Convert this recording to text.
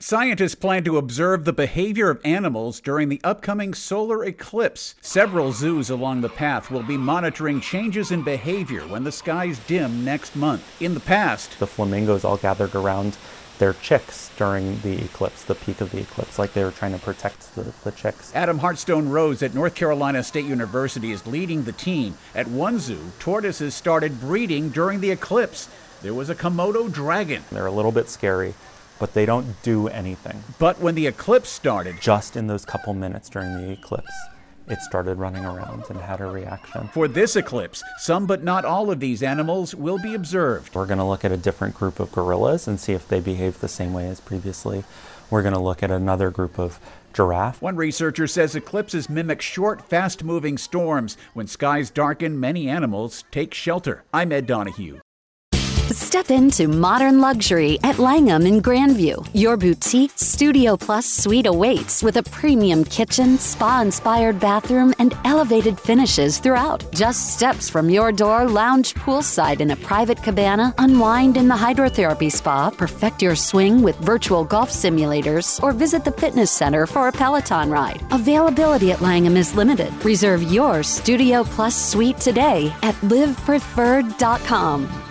Scientists plan to observe the behavior of animals during the upcoming solar eclipse. Several zoos along the path will be monitoring changes in behavior when the skies dim next month. In the past, the flamingos all gathered around their chicks during the eclipse, the peak of the eclipse, like they were trying to protect the chicks. Adam Hartstone Rose at North Carolina State University is leading the team. At one zoo, tortoises started breeding during the eclipse. There was a Komodo dragon. They're a little bit scary, but they don't do anything. But when the eclipse started, just in those couple minutes during the eclipse, it started running around and had a reaction. For this eclipse, some but not all of these animals will be observed. We're going to look at a different group of gorillas and see if they behave the same way as previously. We're going to look at another group of giraffe. One researcher says eclipses mimic short, fast-moving storms. When skies darken, many animals take shelter. I'm Ed Donahue. Step into modern luxury at Langham in Grandview. Your boutique Studio Plus suite awaits with a premium kitchen, spa-inspired bathroom, and elevated finishes throughout. Just steps from your door, lounge poolside in a private cabana, unwind in the hydrotherapy spa, perfect your swing with virtual golf simulators, or visit the fitness center for a Peloton ride. Availability at Langham is limited. Reserve your Studio Plus suite today at livepreferred.com.